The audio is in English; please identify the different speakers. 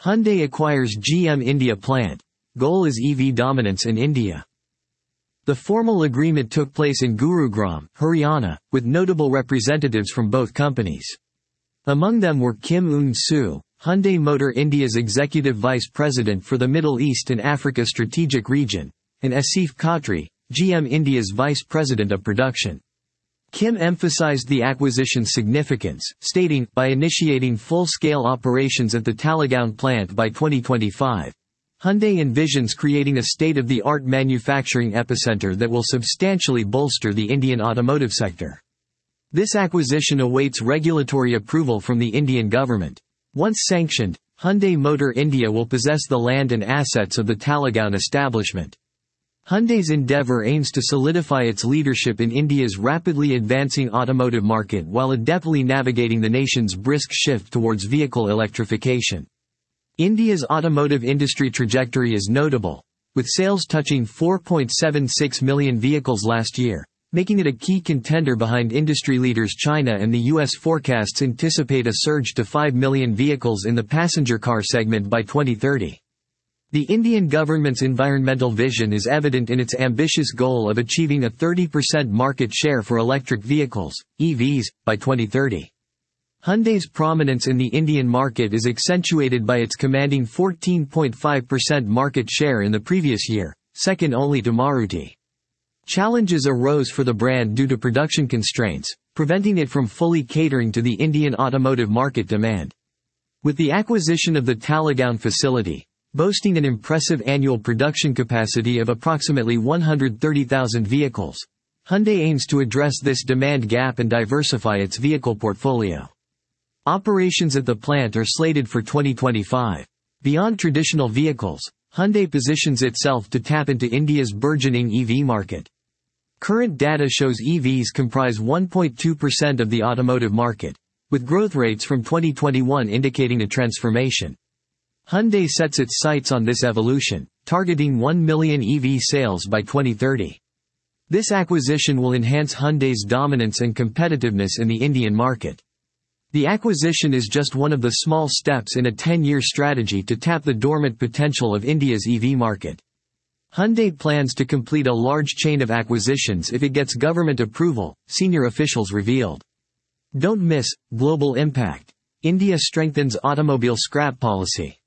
Speaker 1: Hyundai acquires GM India plant. Goal is EV dominance in India. The formal agreement took place in Gurugram, Haryana, with notable representatives from both companies. Among them were Kim Un-soo, Hyundai Motor India's Executive Vice President for the Middle East and Africa Strategic Region, and Asif Khatri, GM India's Vice President of Production. Kim emphasized the acquisition's significance, stating, "By initiating full-scale operations at the Talegaon plant by 2025, Hyundai envisions creating a state-of-the-art manufacturing epicenter that will substantially bolster the Indian automotive sector." This acquisition awaits regulatory approval from the Indian government. Once sanctioned, Hyundai Motor India will possess the land and assets of the Talegaon establishment. Hyundai's endeavour aims to solidify its leadership in India's rapidly advancing automotive market while adeptly navigating the nation's brisk shift towards vehicle electrification. India's automotive industry trajectory is notable, with sales touching 4.76 million vehicles last year, making it a key contender behind industry leaders China and the US. Forecasts anticipate a surge to 5 million vehicles in the passenger car segment by 2030. The Indian government's environmental vision is evident in its ambitious goal of achieving a 30% market share for electric vehicles, EVs, by 2030. Hyundai's prominence in the Indian market is accentuated by its commanding 14.5% market share in the previous year, second only to Maruti. Challenges arose for the brand due to production constraints, preventing it from fully catering to the Indian automotive market demand. With the acquisition of the Talegaon facility, boasting an impressive annual production capacity of approximately 130,000 vehicles, Hyundai aims to address this demand gap and diversify its vehicle portfolio. Operations at the plant are slated for 2025. Beyond traditional vehicles, Hyundai positions itself to tap into India's burgeoning EV market. Current data shows EVs comprise 1.2% of the automotive market, with growth rates from 2021 indicating a transformation. Hyundai sets its sights on this evolution, targeting 1 million EV sales by 2030. This acquisition will enhance Hyundai's dominance and competitiveness in the Indian market. The acquisition is just one of the small steps in a 10-year strategy to tap the dormant potential of India's EV market. Hyundai plans to complete a large chain of acquisitions if it gets government approval, senior officials revealed. Don't miss Global Impact. India strengthens automobile scrap policy.